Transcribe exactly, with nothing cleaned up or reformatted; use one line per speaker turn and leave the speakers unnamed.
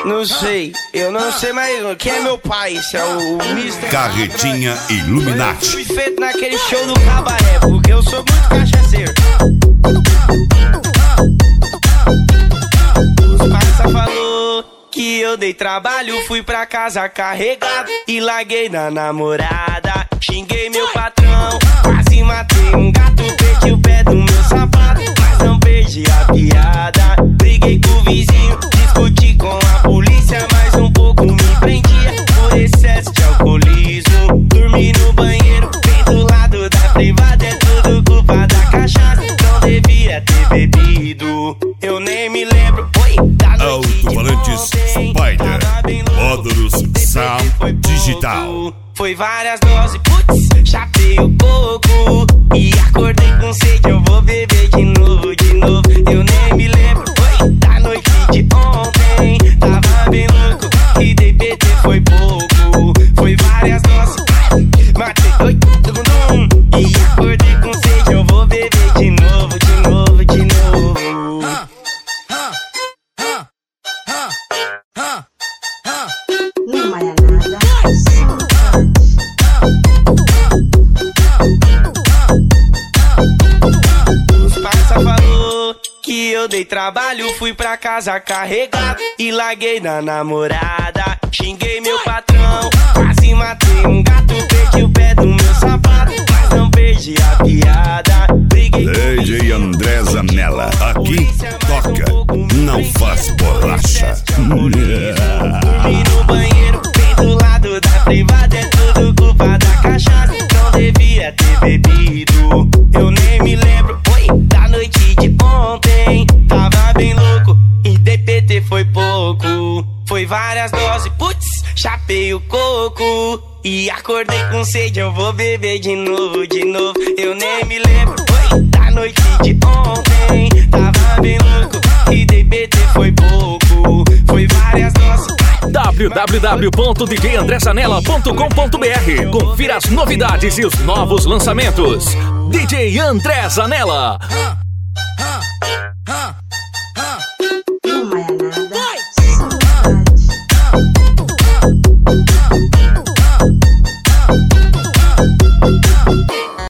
Não sei, eu não sei mais quem é meu pai, esse é o, o mister
Carretinha Illuminati.
Fui feito naquele show do cabaré, porque eu sou muito cachaceiro. Os parça falou que eu dei trabalho, fui pra casa carregado e larguei na namorada. Xinguei meu patrão, quase matei um gato, perdi o pé do meu sapato, mas não perdi a piada. Briguei com o vizinho, discuti com a polícia, mas um pouco me prendia por excesso de alcoolismo. Dormi no banheiro, bem do lado da privada, é tudo culpa da cachaça, não devia ter bebido. Eu nem me lembro, oi, da noite de
Alto-falantes Spider, módulos Sound Digital.
Foi várias doses, putz, chapei o coco e acordei com sede, eu vou beber de novo, de novo. Eu nem me lembro, oi, da noite de ontem, tava bem louco e D P T foi pouco. Foi várias doses, matei, oi, dum, dum, e acordei com sede, eu vou beber de novo, de novo, de novo.
Não é nada.
Os parça falou que eu dei trabalho, fui pra casa carregado e larguei na namorada. Xinguei meu patrão, quase matei um gato, perdi o pé do meu sapato, mas não perdi a piada. Briguei
D J André Zanella, aqui toca, não faz bolacha.
Dormi no banheiro, bem do lado da privada, é tudo culpa da cachaça, não devia ter bebido. Eu nem me lembro, oi, da noite de ontem, tava bem louco e D P T foi pouco. Foi várias doses, putz, chapei o coco e acordei com sede, eu vou beber de novo, de novo. Eu nem me lembro, oi, da noite de ontem, tava bem louco e D P T foi pouco. Foi várias doses.
w w w ponto d j andré zanella ponto com ponto b r. Confira as novidades e os novos lançamentos. D J André Zanella.